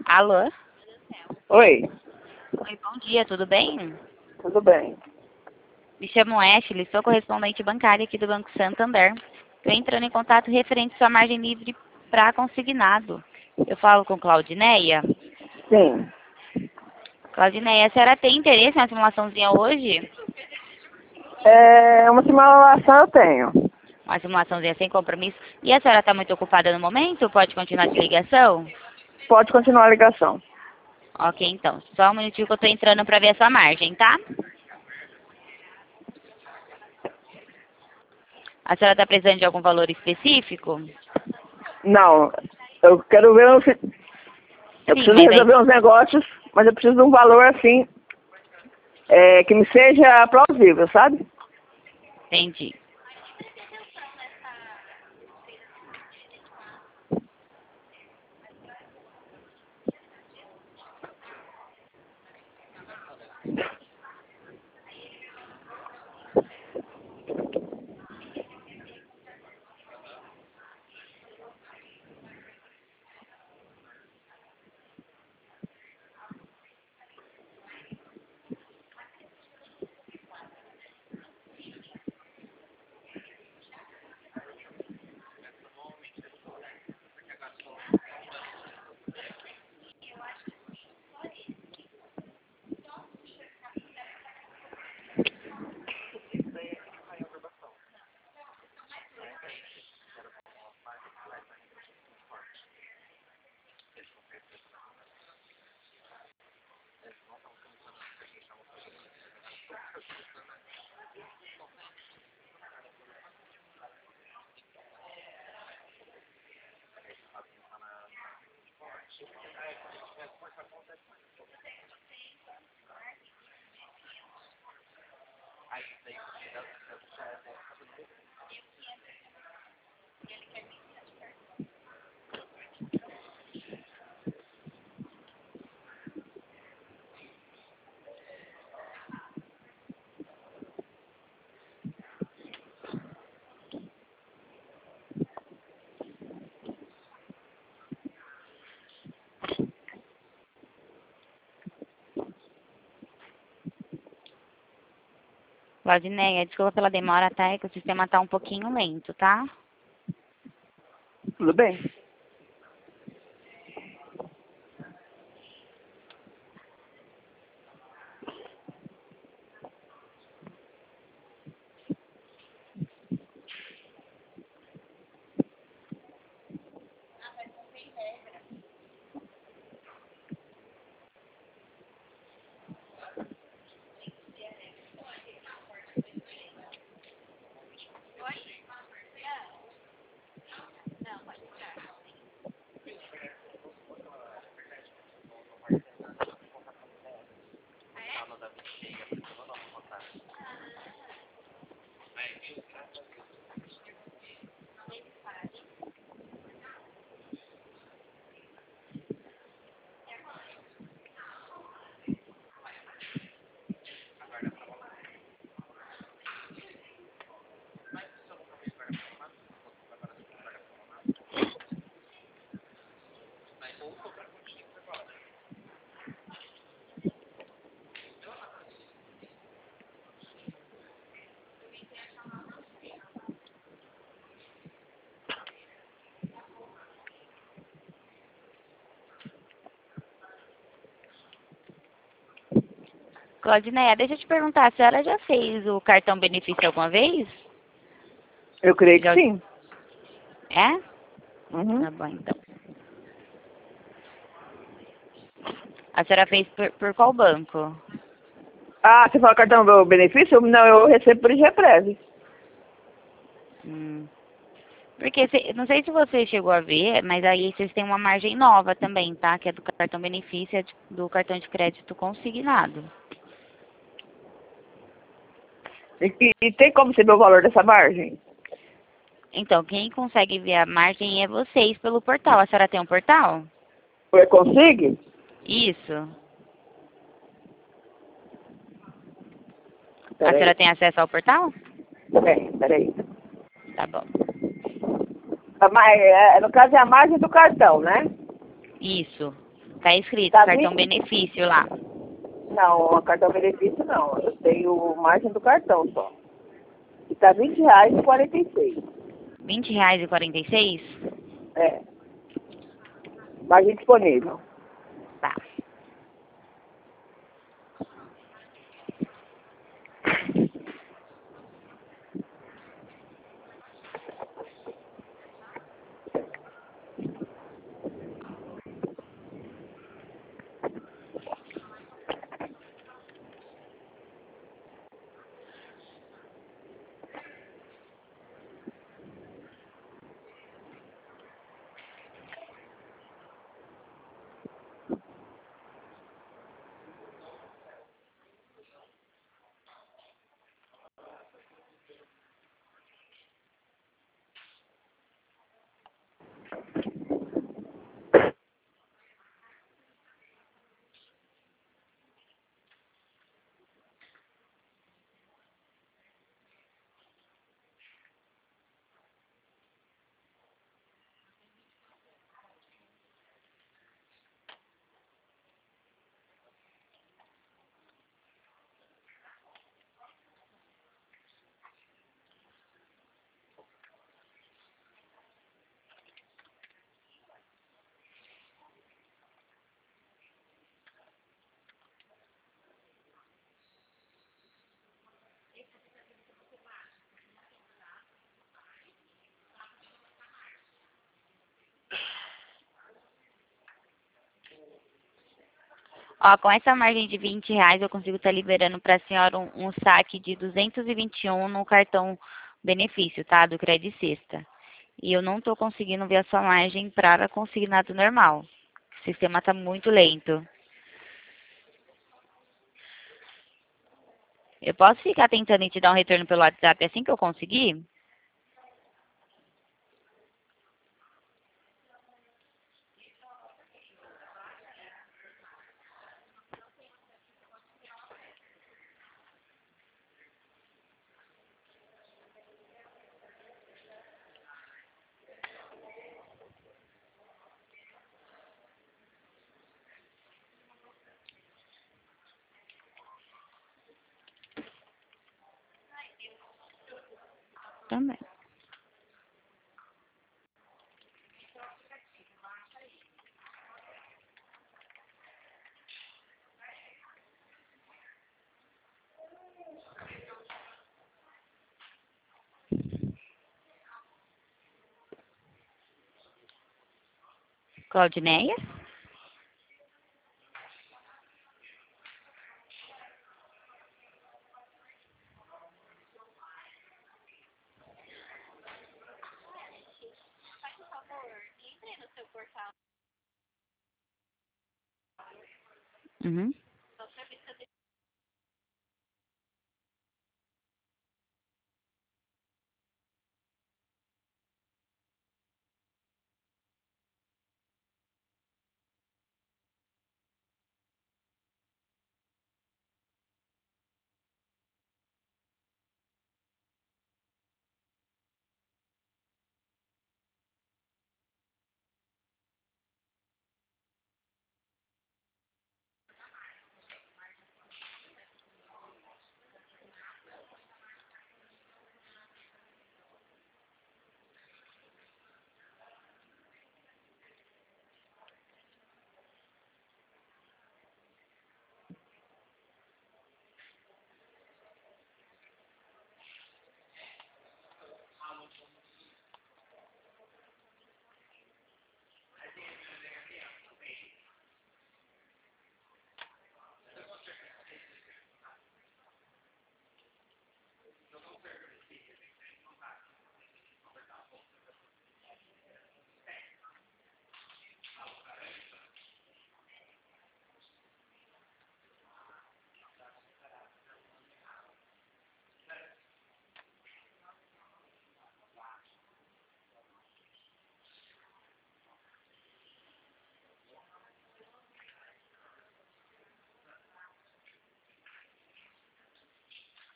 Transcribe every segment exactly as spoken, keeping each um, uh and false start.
Alô? Oi, Oi, bom dia, tudo bem? tudo bem? Me chamo Ashley, sou correspondente bancária aqui do Banco Santander. Estou entrando em contato referente à sua margem livre para consignado. Eu falo com Claudineia. Sim. Claudineia, a senhora tem interesse na simulaçãozinha hoje? É, uma simulação eu tenho. Uma simulaçãozinha sem compromisso. E a senhora está muito ocupada no momento? Pode continuar de ligação? Pode continuar a ligação. Ok, então. Só um minutinho que eu estou entrando para ver a sua margem, tá? A senhora está precisando de algum valor específico? Não, eu quero ver... um- Eu Sim, preciso mas aí... resolver uns negócios, mas eu preciso de um valor assim, é, que me seja plausível, sabe? Entendi. Claudineia, desculpa pela demora, tá? É que o sistema tá um pouquinho lento, tá? Tudo bem? Claudineia, deixa eu te perguntar, a senhora já fez o cartão benefício alguma vez? Eu creio que Já... sim. É? Uhum. Tá bom, então. A senhora fez por, por qual banco? Ah, você fala cartão do benefício? Não, eu recebo por Ingepreve. Hum. Porque, se- não sei se você chegou a ver, mas aí vocês têm uma margem nova também, tá? Que é do cartão benefício, é de- do cartão de crédito consignado. E, e, e tem como saber o valor dessa margem? Então, quem consegue ver a margem é vocês pelo portal. A senhora tem um portal? Eu consigo? Isso. A Peraí. senhora tem acesso ao portal? Peraí, peraí. Tá bom. A ma- é, no caso é a margem do cartão, né? Isso. Tá escrito, Tá cartão vinte? benefício lá. Não, cartão benefício não. Eu tenho margem do cartão só. E tá vinte reais e quarenta e seis. vinte reais e quarenta e seis? É. Margem disponível. Tá. Ó, com essa margem de vinte reais eu consigo estar liberando para a senhora um, um saque de duzentos e vinte e um no cartão benefício, tá? Do Credit Sexta. E eu não estou conseguindo ver a sua margem para consignado normal. O sistema está muito lento. Eu posso ficar tentando e te dar um retorno pelo WhatsApp assim que eu conseguir? Também. Claudineia? Uhum.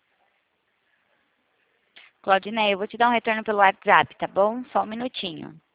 Claudineia, eu vou te dar um retorno pelo WhatsApp, tá bom? Só um minutinho.